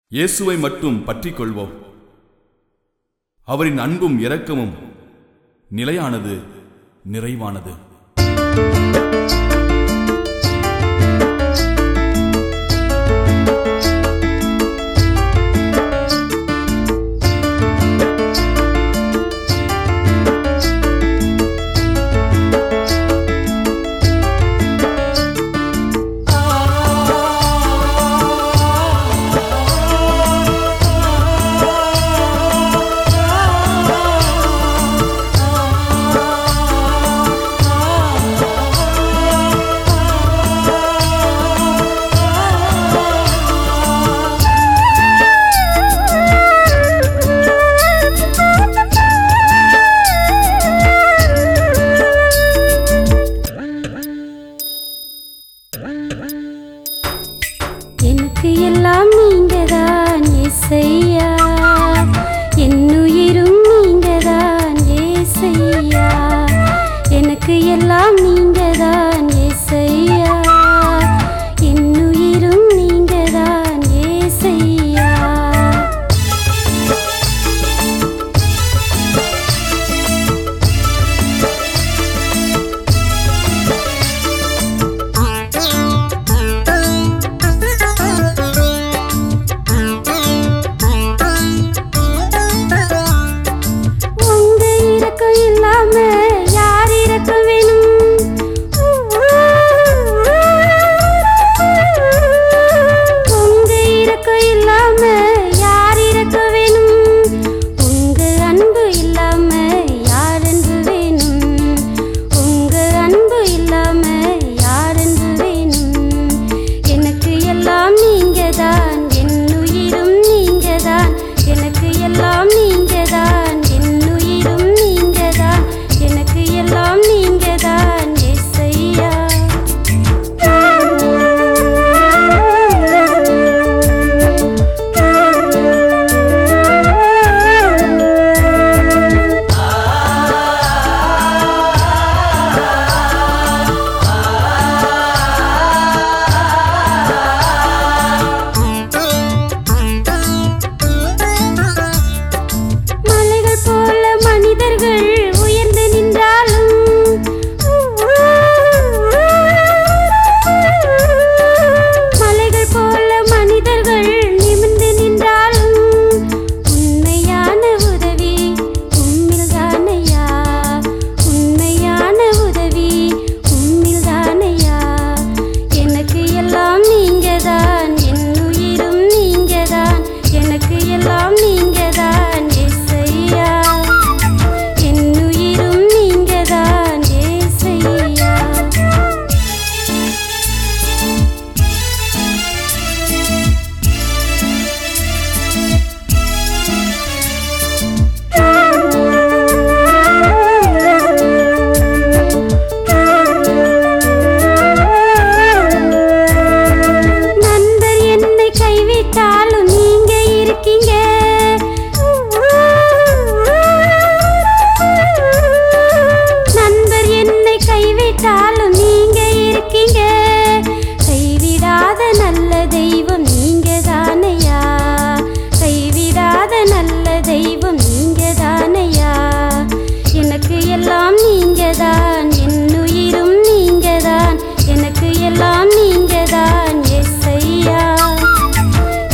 இயேசுவை மட்டும் பற்றிக் கொள்வோம். அவரின் அன்பும் இரக்கமும் நிலையானது, நிறைவானது. எனக்கு எல்லாம் நீங்கதான் ஏசையா, என்னுயிரும் நீங்கதான் ஏசையா. எனக்கு எல்லாம் நீங்கதான் ஏசையா, என்னுயிரும் நீங்கதான் ஏசையா. யார் இருக்க வேணும்? உங்க இரக்கம் இல்லாம யார் இருக்க வேணும்? உங்க அன்பு இல்லாம யார் அன்பு வேணும்? உங்க அன்பு இல்லாம யார் அன்பு வேணும்? எனக்கு எல்லாம் நீங்கதான், என்னுயிரும் நீங்கதான். எனக்கு எல்லாம் நீங்கதான், என்னுயிரும் நீங்கதான். எனக்கு எல்லாம் நீங்கதான் ஏசையா. மலைகள் போல மனிதர்கள் உயர்ந்து நின்றாலும், மலைகள் போல மனிதர்கள் நிமிர்ந்து நின்றாலும், உண்மையான உதவி உம்மில் தானையா. உண்மையான உதவி உம்மில் தானையா. எனக்கு எல்லாம் நீங்கதான், என்னுயிரும் நீங்கதான். எனக்கு எல்லாம் நீங்கதான் ஏசையா, என்னுயிரும் நீங்கதான் ஏசையா. நண்பர் என்னை கைவிட்டாலும் நீங்க இருக்கீங்க. நண்பர் என்னை கைவிட்டாலும் நீங்க இருக்கீங்க. கைவிடாத நல்ல தெய்வம் நீங்க தானையா. கைவிடாத நல்ல தெய்வம் நீங்க தானையா. எனக்கு எல்லாம் நீங்கதான், என்னுயிரும் நீங்கதான். எனக்கு எல்லாம் நீங்கதான் ஏசையா,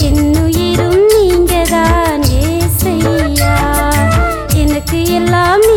என்னுயிரும் நீங்கதான் ஏசையா. எனக்கு எல்லாம்